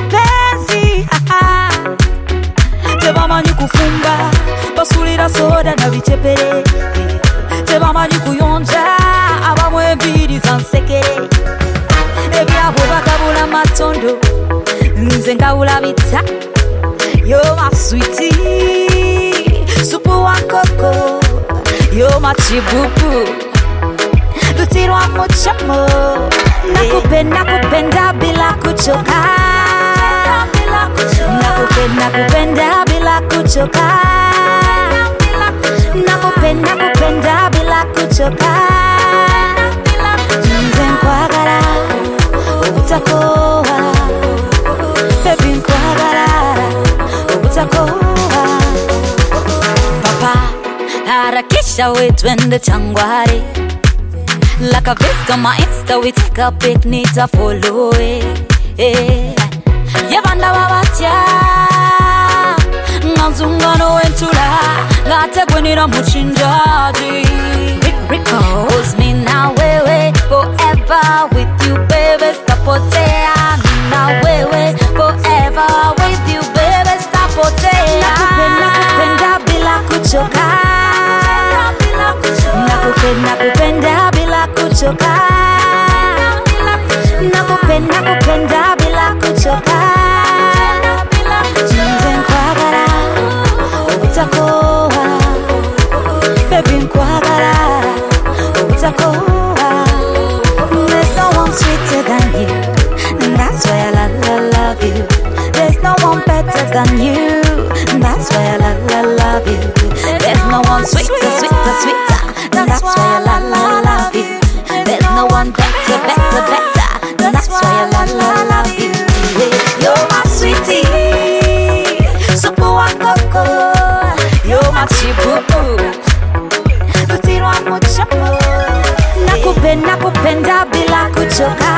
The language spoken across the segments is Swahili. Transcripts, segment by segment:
mapenzi tebamanyi kufumba basulira soda na bichepere tebamanyi kuyonja abamwe mbiri za nsekere ebyabo bakabula matondo nze ngawula bita you're my sweetie supu wa koko you're my chibubu lutirwa muchamo nakupenda bila kuchoka nakupenda bila kuchoka nakupenda bila kuchoka nze nkwagala obutakowa baby nkwagala obutakowa papa harakisha we twende Changwari like a vista on my Insta we take a pic need to follow it yabanda babatya nganzungano wentula ngategwenira muchinjaji cause me now wewe forever with you baby stapotea me now wewe forever with you baby stapotea nakupenda bila kuchoka nakupenda bila kuchoka nakupenda bila kuchoka nze nkwagala obutakowa baby nkwagala obutakowa there's no one sweeter than you and that's why I love you there's no one better than you and that's why I love you there's no one sweeter and that's why I love you there's no one better and that's why I love you you're my sweetie supu wa koko you're my chibubu lutirwa muchamo nakupenda bila kuchoka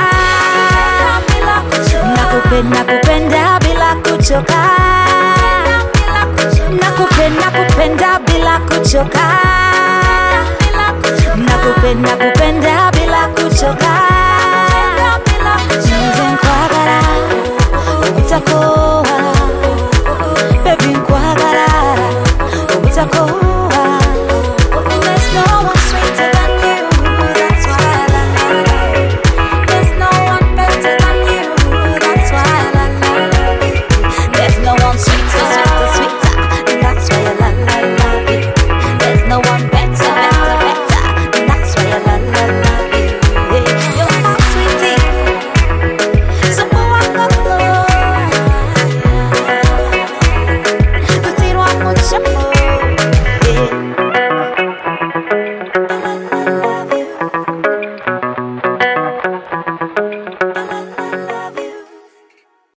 nakupenda bila kuchoka nakupenda bila kuchoka nakupenda bila kuchoka nze nkwagala